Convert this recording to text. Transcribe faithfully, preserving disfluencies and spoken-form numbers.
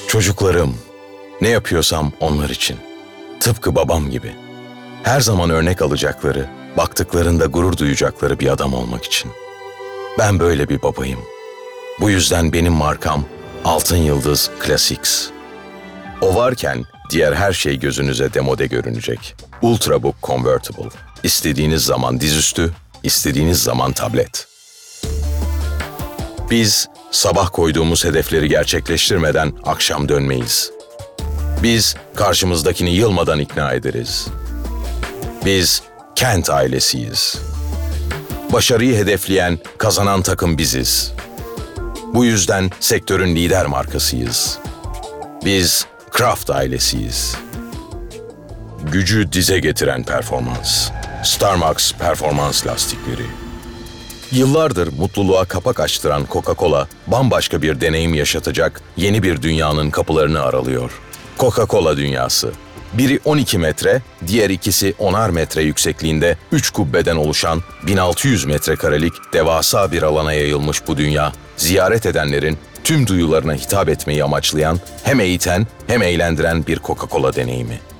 Çocuklarım, ne yapıyorsam onlar için. Tıpkı babam gibi. Her zaman örnek alacakları, baktıklarında gurur duyacakları bir adam olmak için. Ben böyle bir babayım. Bu yüzden benim markam Altın Yıldız Classics. O varken diğer her şey gözünüze demode görünecek. Ultrabook Convertible. İstediğiniz zaman dizüstü, istediğiniz zaman tablet. Biz sabah koyduğumuz hedefleri gerçekleştirmeden akşam dönmeyiz. Biz karşımızdakini yılmadan ikna ederiz. Biz Kent ailesiyiz. Başarıyı hedefleyen, kazanan takım biziz. Bu yüzden sektörün lider markasıyız. Biz Kraft ailesiyiz. Gücü dize getiren performans. Starmax performans lastikleri. Yıllardır mutluluğa kapak açtıran Coca-Cola, bambaşka bir deneyim yaşatacak yeni bir dünyanın kapılarını aralıyor. Coca-Cola dünyası. Biri on iki metre, diğer ikisi onar metre yüksekliğinde üç kubbeden oluşan bin altı yüz metrekarelik devasa bir alana yayılmış bu dünya, ziyaret edenlerin tüm duyularına hitap etmeyi amaçlayan, hem eğiten hem eğlendiren bir Coca-Cola deneyimi.